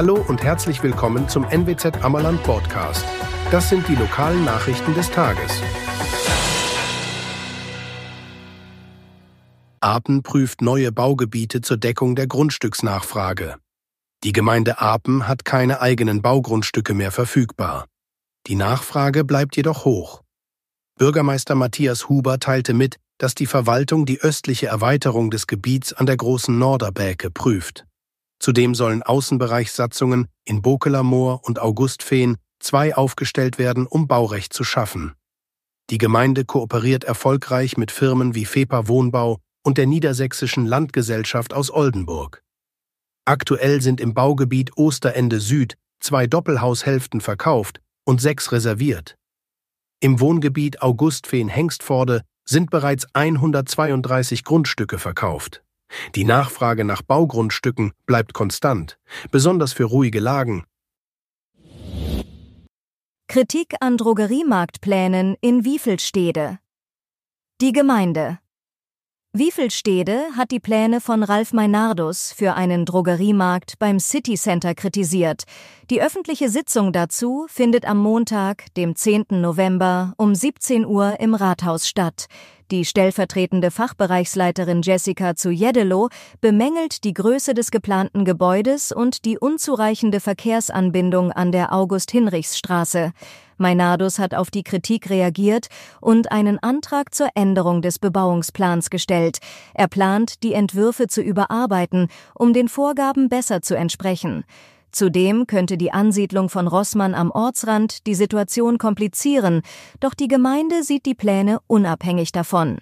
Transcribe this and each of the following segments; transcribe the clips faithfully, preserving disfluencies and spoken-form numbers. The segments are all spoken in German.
Hallo und herzlich willkommen zum N W Z Ammerland Podcast. Das sind die lokalen Nachrichten des Tages. Apen prüft neue Baugebiete zur Deckung der Grundstücksnachfrage. Die Gemeinde Apen hat keine eigenen Baugrundstücke mehr verfügbar. Die Nachfrage bleibt jedoch hoch. Bürgermeister Matthias Huber teilte mit, dass die Verwaltung die östliche Erweiterung des Gebiets an der Großen Norderbäke prüft. Zudem sollen Außenbereichssatzungen in Bokeler Moor und Augustfehn zwei aufgestellt werden, um Baurecht zu schaffen. Die Gemeinde kooperiert erfolgreich mit Firmen wie Fepa Wohnbau und der Niedersächsischen Landgesellschaft aus Oldenburg. Aktuell sind im Baugebiet Osterende Süd zwei Doppelhaushälften verkauft und sechs reserviert. Im Wohngebiet Augustfehn-Hengstforde sind bereits hundertzweiunddreißig Grundstücke verkauft. Die Nachfrage nach Baugrundstücken bleibt konstant, besonders für ruhige Lagen. Kritik an Drogeriemarktplänen in Wiefelstede. Die Gemeinde Wiefelstede hat die Pläne von Ralf Meinardus für einen Drogeriemarkt beim City Center kritisiert. Die öffentliche Sitzung dazu findet am Montag, dem zehnten November um siebzehn Uhr im Rathaus statt. Die stellvertretende Fachbereichsleiterin Jessica Zujedelow bemängelt die Größe des geplanten Gebäudes und die unzureichende Verkehrsanbindung an der August-Hinrichs-Straße. Meinardus hat auf die Kritik reagiert und einen Antrag zur Änderung des Bebauungsplans gestellt. Er plant, die Entwürfe zu überarbeiten, um den Vorgaben besser zu entsprechen. Zudem könnte die Ansiedlung von Roßmann am Ortsrand die Situation komplizieren, doch die Gemeinde sieht die Pläne unabhängig davon.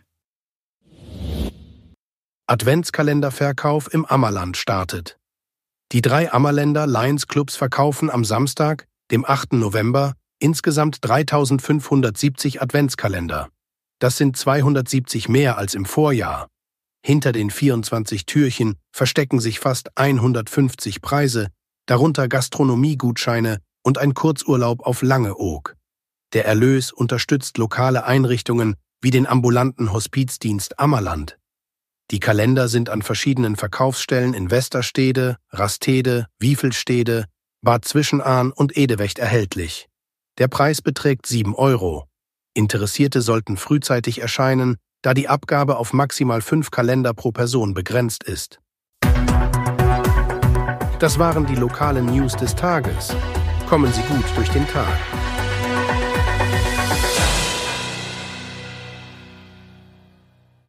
Adventskalenderverkauf im Ammerland startet. Die drei Ammerländer Lions Clubs verkaufen am Samstag, dem achten November, insgesamt dreitausendfünfhundertsiebzig Adventskalender. Das sind zweihundertsiebzig mehr als im Vorjahr. Hinter den vierundzwanzig Türchen verstecken sich fast hundertfünfzig Preise, darunter Gastronomiegutscheine und ein Kurzurlaub auf Langeoog. Der Erlös unterstützt lokale Einrichtungen wie den ambulanten Hospizdienst Ammerland. Die Kalender sind an verschiedenen Verkaufsstellen in Westerstede, Rastede, Wiefelstede, Bad Zwischenahn und Edewecht erhältlich. Der Preis beträgt sieben Euro. Interessierte sollten frühzeitig erscheinen, da die Abgabe auf maximal fünf Kalender pro Person begrenzt ist. Das waren die lokalen News des Tages. Kommen Sie gut durch den Tag.